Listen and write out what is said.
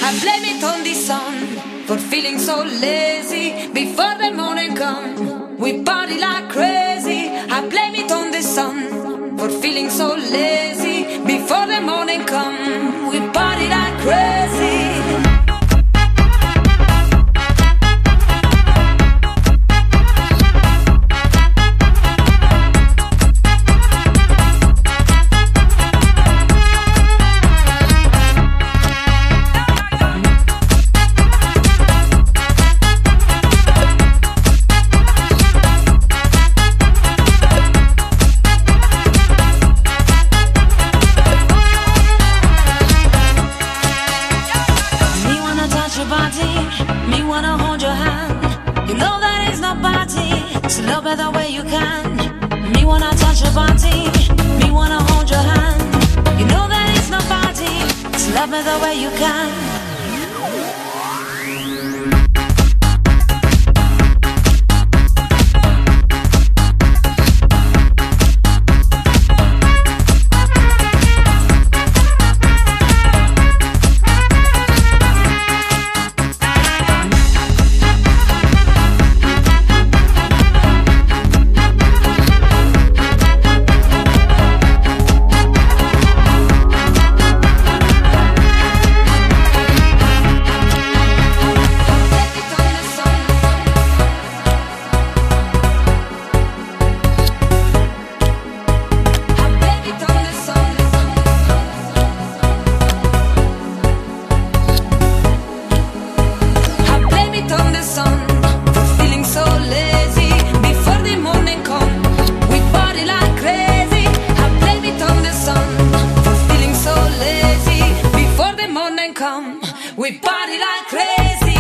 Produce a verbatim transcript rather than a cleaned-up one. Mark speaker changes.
Speaker 1: I blame it on the sun for feeling so lazy before the morning come. We party like crazy. I blame it on the sun for feeling so lazy before the morning come. We party like crazy.
Speaker 2: Love it the way you can. Me wanna touch your body. Me wanna hold your hand. You know that it's nobody. So love me the way you can.
Speaker 1: We party like crazy.